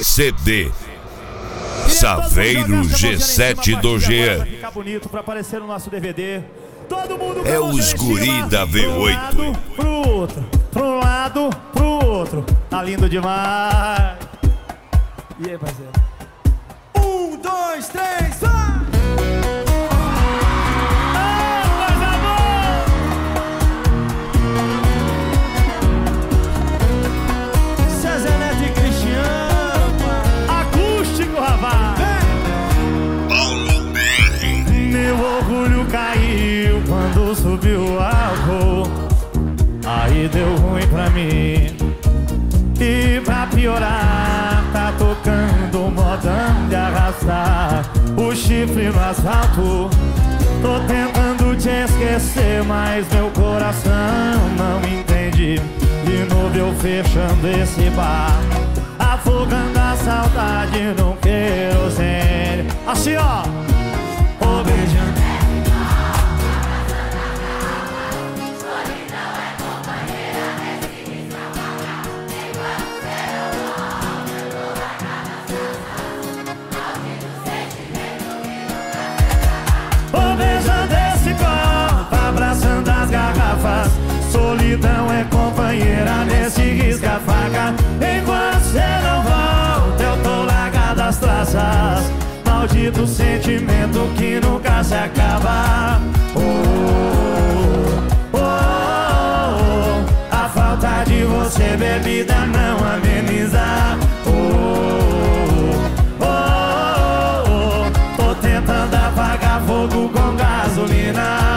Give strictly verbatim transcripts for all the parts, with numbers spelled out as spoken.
C D Saveiro G sete do G. Pra ficar bonito, pra aparecer no nosso D V D. Todo mundo É os guri da V oito. Pro outro, pro lado, pro outro. Tá lindo demais. E aí, parceiro? Um, dois, três, vai! Subiu o álcool, aí deu ruim pra mim. E pra piorar, tá tocando um modão de arrastar o chifre no asfalto. Tô tentando te esquecer, mas meu coração não entende. De novo eu fechando esse bar, afogando a saudade no querosene. Assim ó, ô beijando. Solidão é companheira nesse risca-faca. Enquanto cê não volta, eu tô largado as traças. Maldito sentimento que nunca se acaba. Oh, oh, oh, oh. A falta de você, bebida, não ameniza. Oh, oh, oh, oh. Tô tentando apagar fogo com gasolina.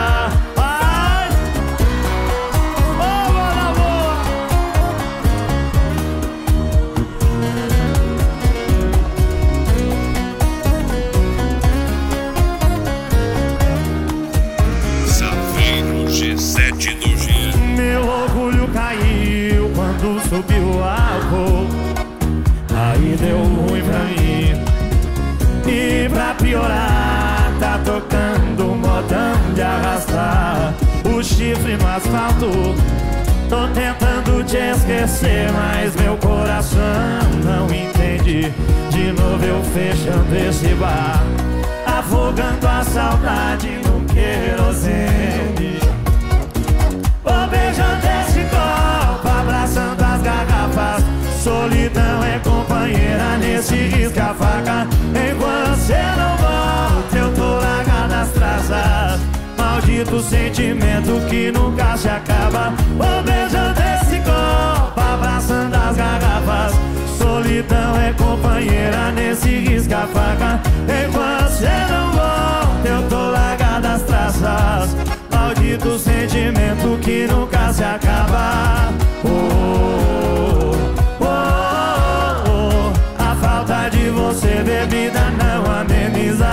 Meu orgulho caiu quando subiu o álcool, aí deu ruim pra mim. E pra piorar, tá tocando um modão de arrastar o chifre no asfalto. Tô tentando te esquecer, mas meu coração não entende. De novo eu fechando esse bar, afogando a saudade no querosene. Ô beijando esse copo, abraçando as garrafas. Solidão é companheira nesse risca-faca. Enquanto cê não volta, eu tô largado nas traças. Maldito sentimento que nunca se acaba. Ô beijando esse copo, abraçando as garrafas. Solidão é companheira nesse risca-faca. Enquanto cê não volta, eu tô largado nas traças. Maldito sentimento que nunca se acaba. Oh, oh, oh, oh. A falta de você, bebida, não ameniza.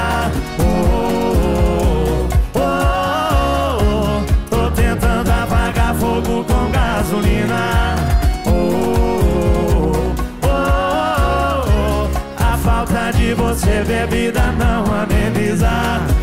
Oh, oh, oh, oh. Tô tentando apagar fogo com gasolina. Oh, oh, oh, oh. A falta de você, bebida, não ameniza.